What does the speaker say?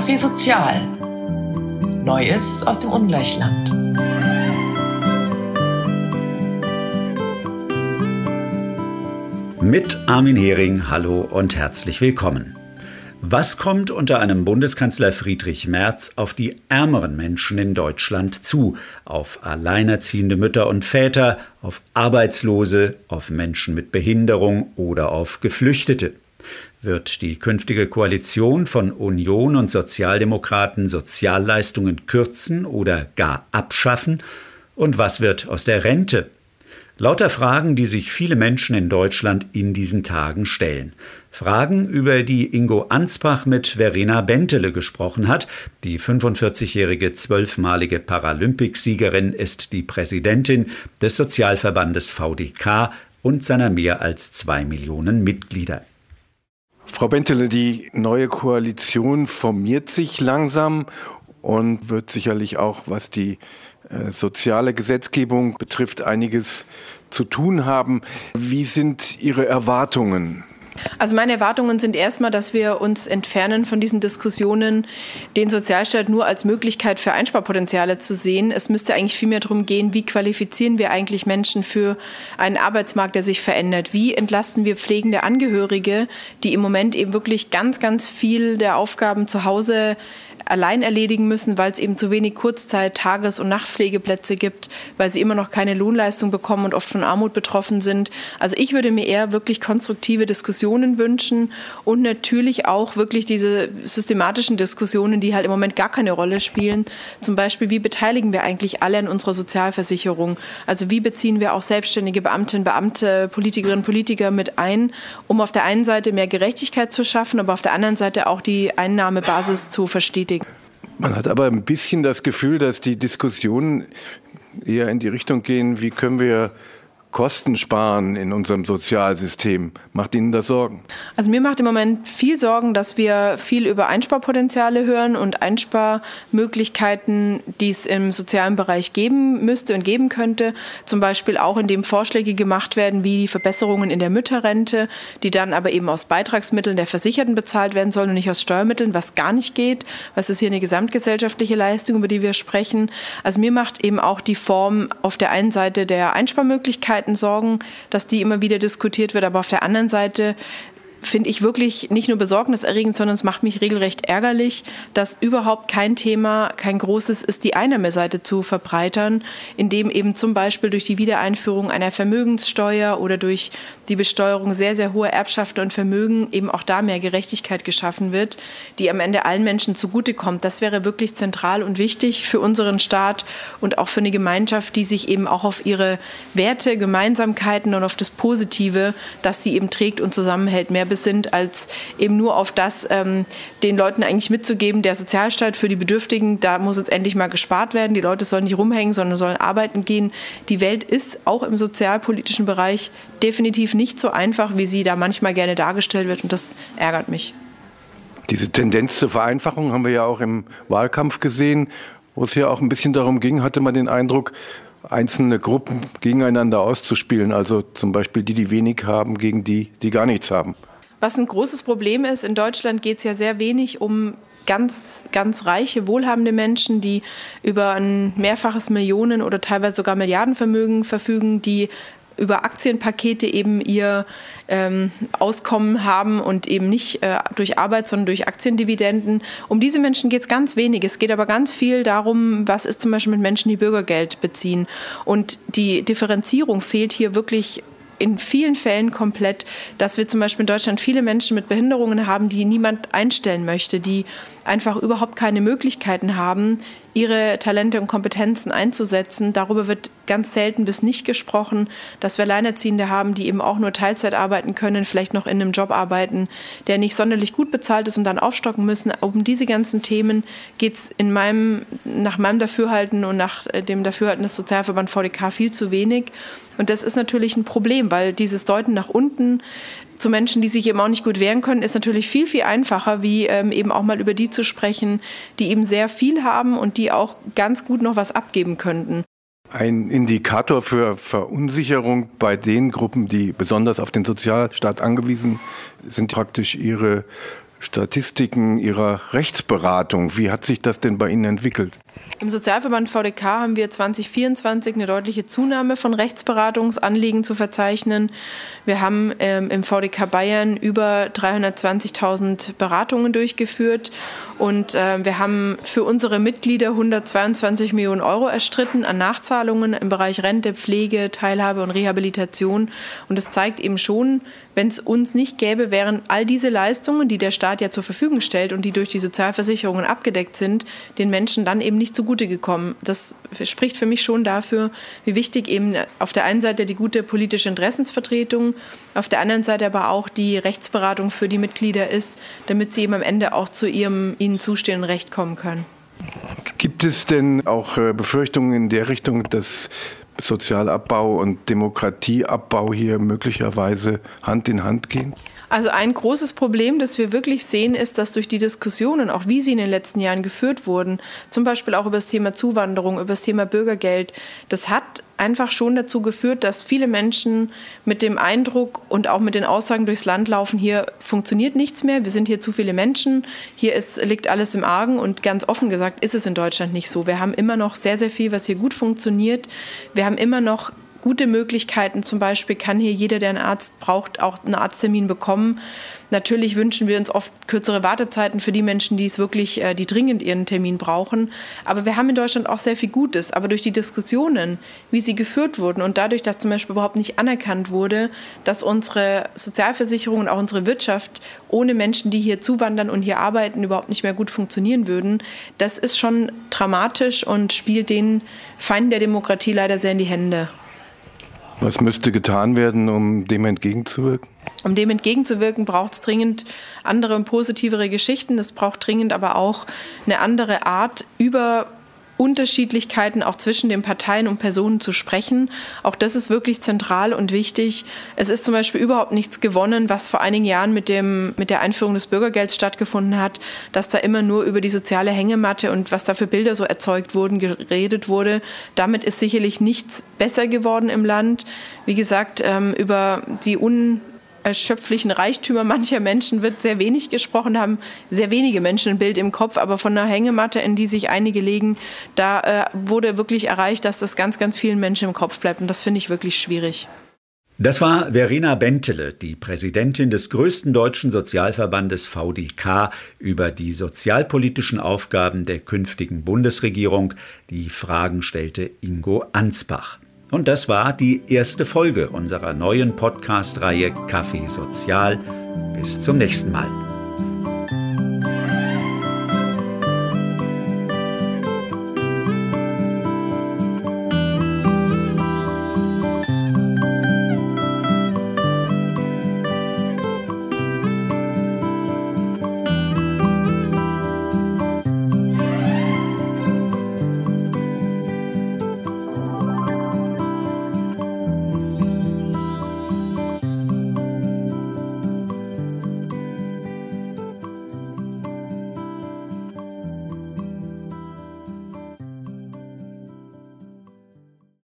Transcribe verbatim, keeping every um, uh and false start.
Café Sozial. Neues aus dem Ungleichland. Mit Armin Hering, hallo und herzlich willkommen. Was kommt unter einem Bundeskanzler Friedrich Merz auf die ärmeren Menschen in Deutschland zu? Auf alleinerziehende Mütter und Väter, auf Arbeitslose, auf Menschen mit Behinderung oder auf Geflüchtete? Wird die künftige Koalition von Union und Sozialdemokraten Sozialleistungen kürzen oder gar abschaffen? Und was wird aus der Rente? Lauter Fragen, die sich viele Menschen in Deutschland in diesen Tagen stellen. Fragen, über die Ingo Ansbach mit Verena Bentele gesprochen hat. Die fünfundvierzigjährige zwölfmalige Paralympicsiegerin ist die Präsidentin des Sozialverbandes V D K und seiner mehr als zwei Millionen Mitglieder. Frau Bentele, die neue Koalition formiert sich langsam und wird sicherlich auch, was die äh, soziale Gesetzgebung betrifft, einiges zu tun haben. Wie sind Ihre Erwartungen? Also meine Erwartungen sind erstmal, dass wir uns entfernen von diesen Diskussionen, den Sozialstaat nur als Möglichkeit für Einsparpotenziale zu sehen. Es müsste eigentlich vielmehr darum gehen, wie qualifizieren wir eigentlich Menschen für einen Arbeitsmarkt, der sich verändert? Wie entlasten wir pflegende Angehörige, die im Moment eben wirklich ganz, ganz viel der Aufgaben zu Hause allein erledigen müssen, weil es eben zu wenig Kurzzeit-, Tages- und Nachtpflegeplätze gibt, weil sie immer noch keine Lohnleistung bekommen und oft von Armut betroffen sind. Also ich würde mir eher wirklich konstruktive Diskussionen wünschen und natürlich auch wirklich diese systematischen Diskussionen, die halt im Moment gar keine Rolle spielen. Zum Beispiel, wie beteiligen wir eigentlich alle an unserer Sozialversicherung? Also wie beziehen wir auch selbstständige Beamtinnen, Beamte, Politikerinnen und Politiker mit ein, um auf der einen Seite mehr Gerechtigkeit zu schaffen, aber auf der anderen Seite auch die Einnahmebasis zu verstetigen. Man hat aber ein bisschen das Gefühl, dass die Diskussionen eher in die Richtung gehen, wie können wir Kosten sparen in unserem Sozialsystem. Macht Ihnen das Sorgen? Also mir macht im Moment viel Sorgen, dass wir viel über Einsparpotenziale hören und Einsparmöglichkeiten, die es im sozialen Bereich geben müsste und geben könnte. Zum Beispiel auch, indem Vorschläge gemacht werden, wie die Verbesserungen in der Mütterrente, die dann aber eben aus Beitragsmitteln der Versicherten bezahlt werden sollen und nicht aus Steuermitteln, was gar nicht geht. Was ist hier eine gesamtgesellschaftliche Leistung, über die wir sprechen? Also mir macht eben auch die Form auf der einen Seite der Einsparmöglichkeiten Sorgen, dass die immer wieder diskutiert wird, aber auf der anderen Seite finde ich wirklich nicht nur besorgniserregend, sondern es macht mich regelrecht ärgerlich, dass überhaupt kein Thema, kein großes ist, die Einnahmeseite zu verbreitern, indem eben zum Beispiel durch die Wiedereinführung einer Vermögenssteuer oder durch die Besteuerung sehr, sehr hoher Erbschaften und Vermögen eben auch da mehr Gerechtigkeit geschaffen wird, die am Ende allen Menschen zugutekommt. Das wäre wirklich zentral und wichtig für unseren Staat und auch für eine Gemeinschaft, die sich eben auch auf ihre Werte, Gemeinsamkeiten und auf das Positive, das sie eben trägt und zusammenhält, mehr sind, als eben nur auf das, ähm, den Leuten eigentlich mitzugeben, der Sozialstaat für die Bedürftigen, da muss jetzt endlich mal gespart werden, die Leute sollen nicht rumhängen, sondern sollen arbeiten gehen. Die Welt ist auch im sozialpolitischen Bereich definitiv nicht so einfach, wie sie da manchmal gerne dargestellt wird und das ärgert mich. Diese Tendenz zur Vereinfachung haben wir ja auch im Wahlkampf gesehen, wo es ja auch ein bisschen darum ging, hatte man den Eindruck, einzelne Gruppen gegeneinander auszuspielen, also zum Beispiel die, die wenig haben, gegen die, die gar nichts haben. Was ein großes Problem ist, in Deutschland geht es ja sehr wenig um ganz, ganz reiche, wohlhabende Menschen, die über ein mehrfaches Millionen- oder teilweise sogar Milliardenvermögen verfügen, die über Aktienpakete eben ihr ähm, Auskommen haben und eben nicht äh, durch Arbeit, sondern durch Aktiendividenden. Um diese Menschen geht es ganz wenig. Es geht aber ganz viel darum, was ist zum Beispiel mit Menschen, die Bürgergeld beziehen. Und die Differenzierung fehlt hier wirklich in vielen Fällen komplett, dass wir zum Beispiel in Deutschland viele Menschen mit Behinderungen haben, die niemand einstellen möchte, die einfach überhaupt keine Möglichkeiten haben, ihre Talente und Kompetenzen einzusetzen. Darüber wird ganz selten bis nicht gesprochen, dass wir Alleinerziehende haben, die eben auch nur Teilzeit arbeiten können, vielleicht noch in einem Job arbeiten, der nicht sonderlich gut bezahlt ist und dann aufstocken müssen. Um diese ganzen Themen geht es in meinem, nach meinem Dafürhalten und nach dem Dafürhalten des Sozialverband V D K viel zu wenig. Und das ist natürlich ein Problem, weil dieses Deuten nach unten zu Menschen, die sich eben auch nicht gut wehren können, ist natürlich viel, viel einfacher, wie ähm, eben auch mal über die zu sprechen, die eben sehr viel haben und die auch ganz gut noch was abgeben könnten. Ein Indikator für Verunsicherung bei den Gruppen, die besonders auf den Sozialstaat angewiesen sind, praktisch ihre Statistiken Ihrer Rechtsberatung. Wie hat sich das denn bei Ihnen entwickelt? Im Sozialverband V D K haben wir zwanzig vierundzwanzig eine deutliche Zunahme von Rechtsberatungsanliegen zu verzeichnen. Wir haben ähm, im V D K Bayern über dreihundertzwanzigtausend Beratungen durchgeführt und äh, wir haben für unsere Mitglieder hundertzweiundzwanzig Millionen Euro erstritten an Nachzahlungen im Bereich Rente, Pflege, Teilhabe und Rehabilitation. Und das zeigt eben schon, wenn es uns nicht gäbe, wären all diese Leistungen, die der Staat ja zur Verfügung stellt und die durch die Sozialversicherungen abgedeckt sind, den Menschen dann eben nicht zugute gekommen. Das spricht für mich schon dafür, wie wichtig eben auf der einen Seite die gute politische Interessensvertretung, auf der anderen Seite aber auch die Rechtsberatung für die Mitglieder ist, damit sie eben am Ende auch zu ihrem ihnen zustehenden Recht kommen können. Gibt es denn auch Befürchtungen in der Richtung, dass Sozialabbau und Demokratieabbau hier möglicherweise Hand in Hand gehen? Also ein großes Problem, das wir wirklich sehen, ist, dass durch die Diskussionen, auch wie sie in den letzten Jahren geführt wurden, zum Beispiel auch über das Thema Zuwanderung, über das Thema Bürgergeld, das hat einfach schon dazu geführt, dass viele Menschen mit dem Eindruck und auch mit den Aussagen durchs Land laufen, hier funktioniert nichts mehr, wir sind hier zu viele Menschen, hier ist, liegt alles im Argen, und ganz offen gesagt ist es in Deutschland nicht so. Wir haben immer noch sehr, sehr viel, was hier gut funktioniert. Wir haben immer noch gute Möglichkeiten, zum Beispiel kann hier jeder, der einen Arzt braucht, auch einen Arzttermin bekommen. Natürlich wünschen wir uns oft kürzere Wartezeiten für die Menschen, die es wirklich, die dringend ihren Termin brauchen. Aber wir haben in Deutschland auch sehr viel Gutes. Aber durch die Diskussionen, wie sie geführt wurden und dadurch, dass zum Beispiel überhaupt nicht anerkannt wurde, dass unsere Sozialversicherung und auch unsere Wirtschaft ohne Menschen, die hier zuwandern und hier arbeiten, überhaupt nicht mehr gut funktionieren würden, das ist schon dramatisch und spielt den Feinden der Demokratie leider sehr in die Hände. Was müsste getan werden, um dem entgegenzuwirken? Um dem entgegenzuwirken, braucht es dringend andere und positivere Geschichten. Es braucht dringend aber auch eine andere Art, über Unterschiedlichkeiten auch zwischen den Parteien und Personen zu sprechen. Auch das ist wirklich zentral und wichtig. Es ist zum Beispiel überhaupt nichts gewonnen, was vor einigen Jahren mit dem, mit der Einführung des Bürgergelds stattgefunden hat, dass da immer nur über die soziale Hängematte und was da für Bilder so erzeugt wurden, geredet wurde. Damit ist sicherlich nichts besser geworden im Land. Wie gesagt, ähm, über die un erschöpflichen Reichtümer mancher Menschen wird sehr wenig gesprochen, haben sehr wenige Menschen ein Bild im Kopf, aber von einer Hängematte, in die sich einige legen, da äh, wurde wirklich erreicht, dass das ganz, ganz vielen Menschen im Kopf bleibt, und das finde ich wirklich schwierig. Das war Verena Bentele, die Präsidentin des größten deutschen Sozialverbandes V D K, über die sozialpolitischen Aufgaben der künftigen Bundesregierung. Die Fragen stellte Ingo Ansbach. Und das war die erste Folge unserer neuen Podcast-Reihe Kaffee Sozial. Bis zum nächsten Mal.